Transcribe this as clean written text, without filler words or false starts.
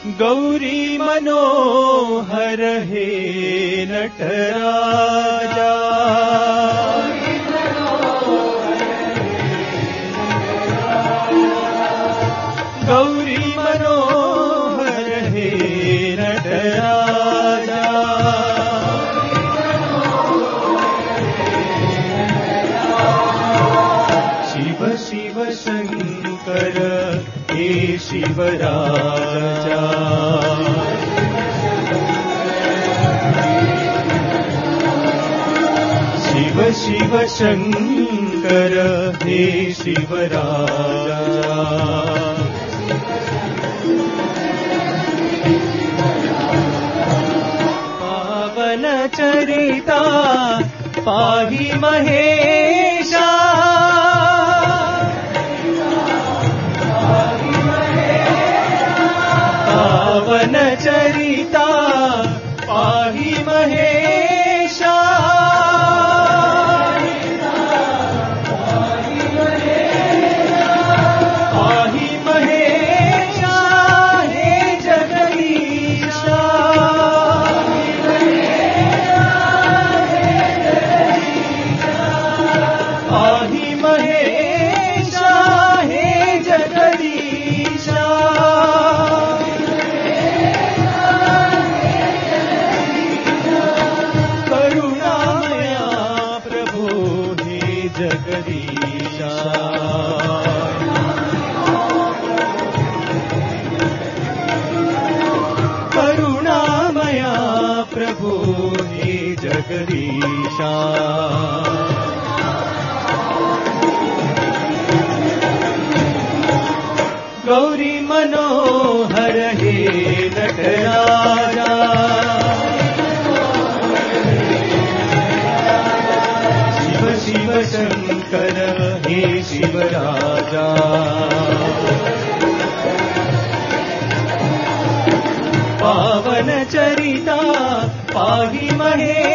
गौरी मनोहर हे नटराजा गौरी मनोहर हे नटराजा शिव शिव शंकर हे शिवराजा शिव शिव शंकर हे शिवराजा पावन चरिता पाहि महेशा पावन चरिता पाहि महेशा पाहि महेशा हे जगदीशा पाहि महेशा हे जगदीशा करुणामया प्रभो हे जगदीशा करुणामया प्रभो हे जगदीशा गौरी मनोहर हे नटराजा शिव शिव शंकर हे शिवराजा पावन चरिता पाहि महेशा